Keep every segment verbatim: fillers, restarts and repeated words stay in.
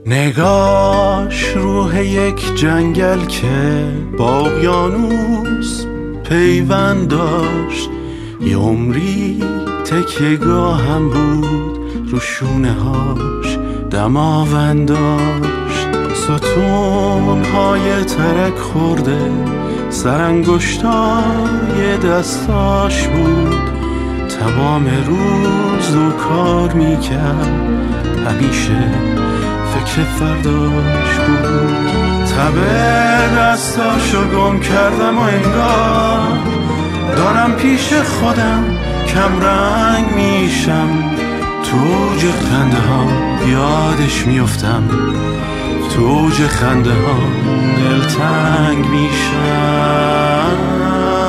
نگاش روح یک جنگل که با اقیانوس پیوند داشت، یه عمری تکیه‌گاه هم بود، رو شونه هاش دماوند داشت. ستون‌های ترک خورده سرانگشتای دستاش بود، تمام روز و کار میکرد، همیشه فکر فرداش بود. تبه دستاشو گم کردم و انگار دارم پیش خودم کم رنگ میشم، تو اوج خنده ها یادش میفتم، تو اوج خنده ها دلتنگ میشم.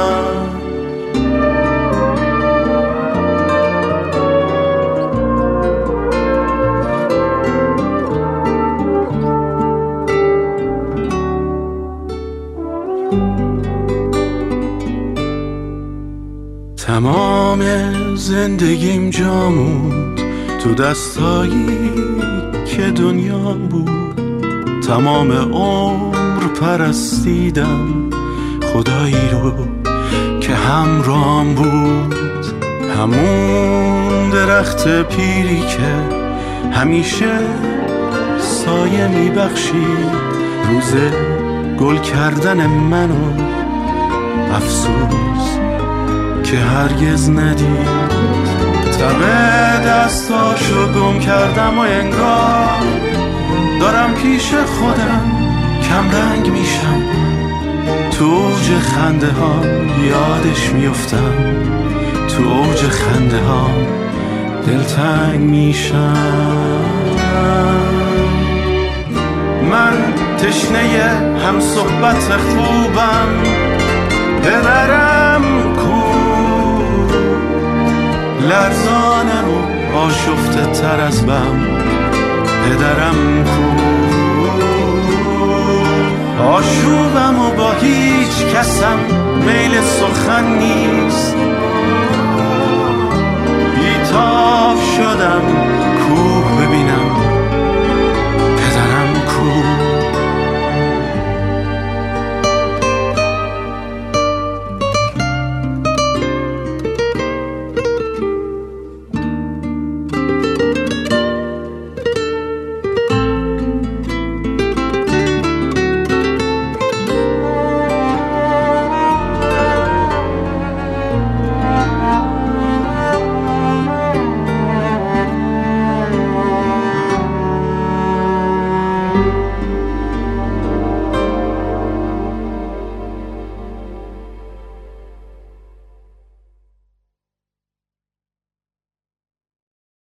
تمام زندگیم جامود تو دستایی که دنیا بود، تمام عمر پرستیدم خدایی رو که همراهم بود. همون درخت پیری که همیشه سایه میبخشید روز گل کردن منو، افسوس که هرگز ندید. تبه دستاشو گم کردم و انگار دارم پیش خودم کم رنگ میشم، تو اوج خنده ها یادش میفتم، تو اوج خنده ها دلتنگ میشم. من تشنه هم صحبت خوبم، پدرم کو لرزانم و آشفته تر از بم، پدرم کو آشوبم و با هیچ کسم میل سخن نیست، بیتاب شدم کوه